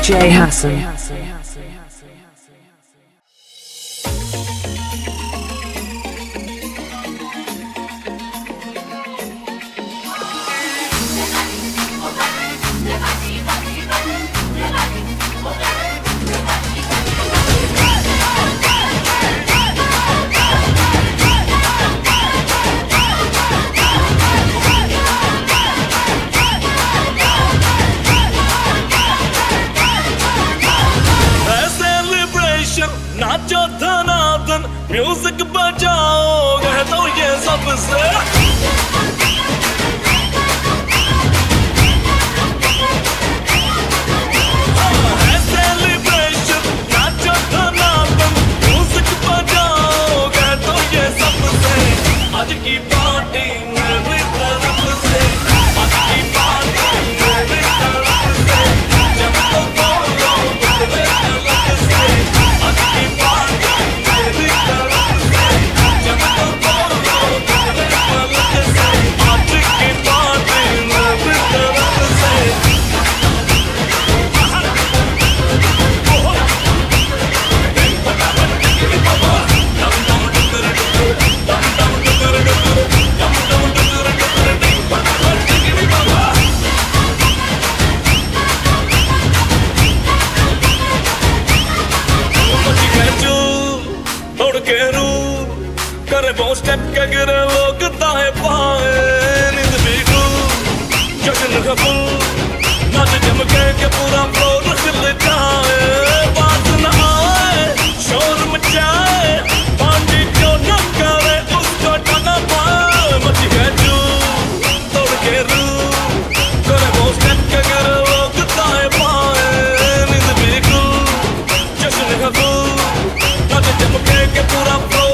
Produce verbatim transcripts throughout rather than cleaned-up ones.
J Hassan. नाचो धनाधन music बजाओ कह दो ये सबसे सेलिब्रेशन नाचो धनाधन म्यूजिक बजाओ कह दो ये सबसे आज की पार्टी मेरी तरफ से आज की पार्टी मेरी तरफ से जब तो बोलो मेरे तरफ से आज की पार्टी मेरी तरफ से जब तो बोलो मेरे तरफ से आज की पार्टी मेरी तरफ से करे वो स्टेप के गिरे लोग दाएं बाएं नींद भी डूब जश्न का फुल नाच जमके के पूरा फ्लोर हिल जाए बात न आए शोर मचाए पार्टी जो न करे उसको ठना पाए मची है जू तोड़ के रू करे वो स्टेप के गिरे लोग दाएं बाएं नींद भी डूब जश्न का फुल नाच जमके के पूरा फ्लोर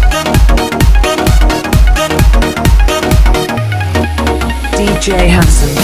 J Hassan.